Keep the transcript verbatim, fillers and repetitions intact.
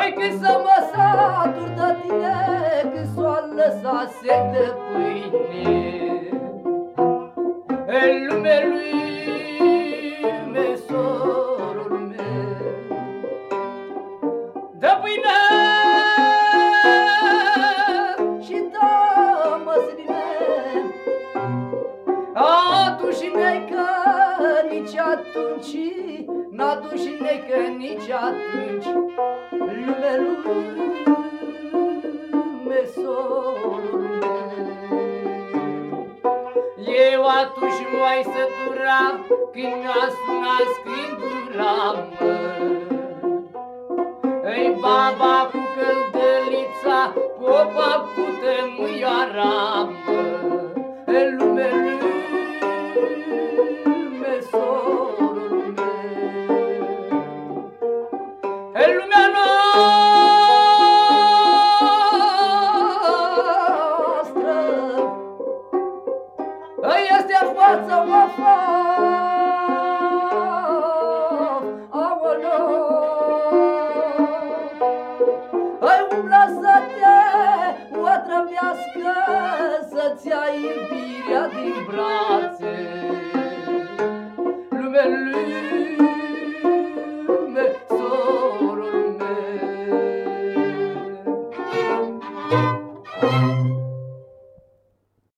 Păi când să mă satur de tine, când s-o lăsa sec de pâine, în lume lume, sorul meu, dă pâine și dă măsline, atunci necă nici atunci, n-atunci necă nici atunci, lume, lume, sorul meu. Eu atunci m-ai sătura când mi-a sunat scântura, mă. Ei baba cu căldălița, popa cu tămâioara, mă. Ei lume, lume, sorul meu. Ei lumea noastră, ei este față oafă, aoleu. Ei umblă să te otrăvească, să-ți ia iubirea din brațe, lume, lume, sorul meu.